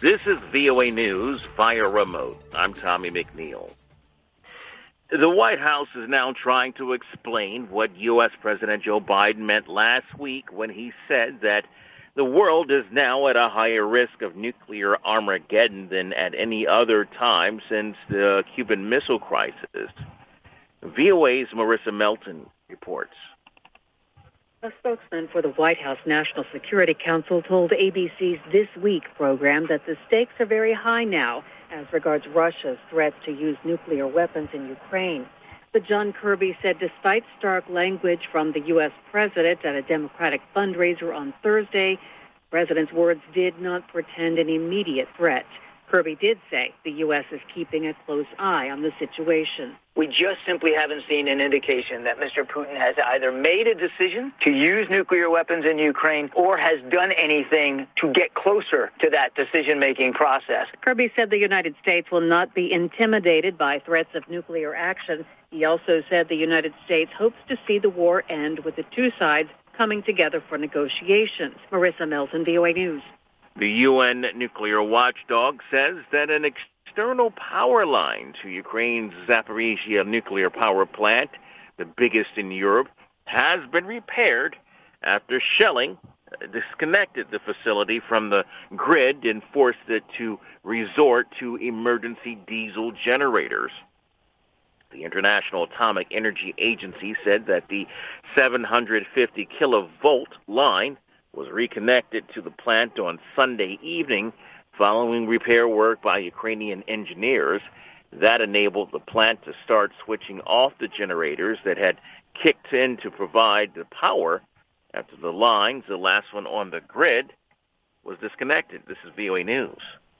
This is VOA News via remote. I'm Tommy McNeil. The White House is now trying to explain what U.S. President Joe Biden meant last week when he said that the world is now at a higher risk of nuclear Armageddon than at any other time since the Cuban Missile Crisis. VOA's Marissa Melton reports. A spokesman for the White House National Security Council told ABC's This Week program that the stakes are very high now as regards Russia's threats to use nuclear weapons in Ukraine. But John Kirby said despite stark language from the U.S. president at a Democratic fundraiser on Thursday, the president's words did not portend an immediate threat. Kirby did say the U.S. is keeping a close eye on the situation. We just simply haven't seen an indication that Mr. Putin has either made a decision to use nuclear weapons in Ukraine or has done anything to get closer to that decision-making process. Kirby said the United States will not be intimidated by threats of nuclear action. He also said the United States hopes to see the war end with the two sides coming together for negotiations. Marissa Melton, VOA News. The UN nuclear watchdog says that an external power line to Ukraine's Zaporizhzhia nuclear power plant, the biggest in Europe, has been repaired after shelling disconnected the facility from the grid and forced it to resort to emergency diesel generators. The International Atomic Energy Agency said that the 750 kilovolt line was reconnected to the plant on Sunday evening following repair work by Ukrainian engineers. That enabled the plant to start switching off the generators that had kicked in to provide the power after the lines, the last one on the grid, was disconnected. This is VOA News.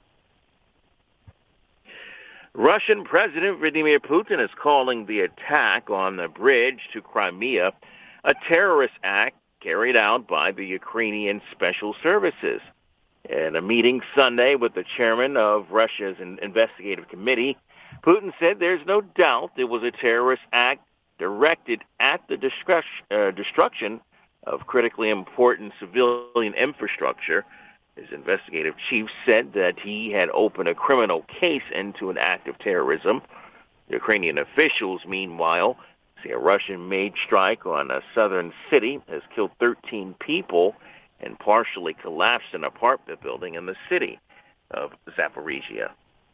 Russian President Vladimir Putin is calling the attack on the bridge to Crimea a terrorist act carried out by the Ukrainian Special Services. In a meeting Sunday with the chairman of Russia's investigative committee, Putin said there's no doubt it was a terrorist act directed at the destruction of critically important civilian infrastructure. His investigative chief said that he had opened a criminal case into an act of terrorism. Ukrainian officials, meanwhile, say a Russian-made strike on a southern city has killed 13 people and partially collapsed an apartment building in the city of Zaporizhzhia.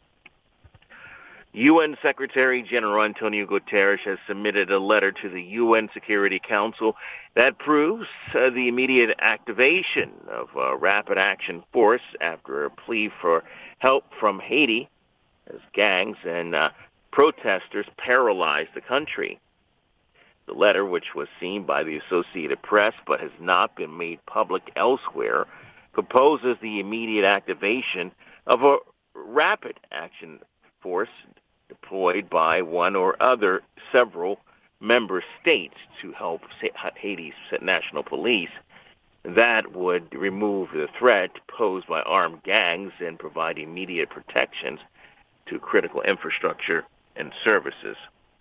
UN Secretary General Antonio Guterres has submitted a letter to the UN Security Council that proves the immediate activation of a rapid action force after a plea for help from Haiti as gangs and protesters paralyzed the country. The letter, which was seen by the Associated Press but has not been made public elsewhere, proposes the immediate activation of a rapid action force deployed by one or other several member states to help Haiti's national police. That would remove the threat posed by armed gangs and provide immediate protections to critical infrastructure and services.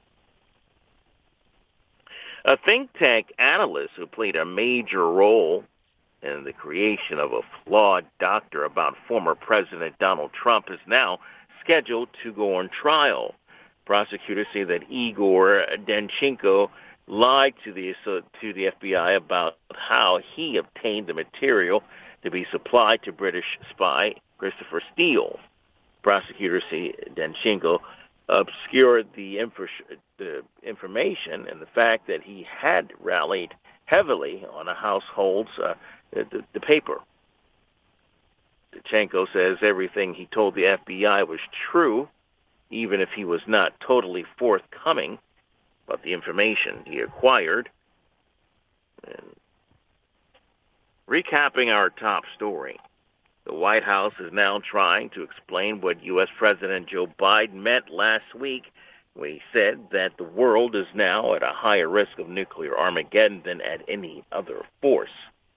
A think tank analyst who played a major role in the creation of a flawed doctrine about former President Donald Trump is now scheduled to go on trial. Prosecutors say that Igor Danchenko lied to the FBI about how he obtained the material to be supplied to British spy Christopher Steele. Prosecutors say Danchenko obscured the information and the fact that he had rallied heavily on a household's the paper. Danchenko says everything he told the FBI was true, even if he was not totally forthcoming about the information he acquired. And recapping our top story, the White House is now trying to explain what U.S. President Joe Biden meant last week when he said that the world is now at a higher risk of nuclear Armageddon than at any other force.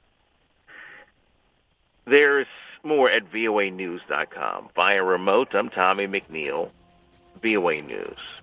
There's more at voanews.com. Via remote, I'm Tommy McNeil, VOA News.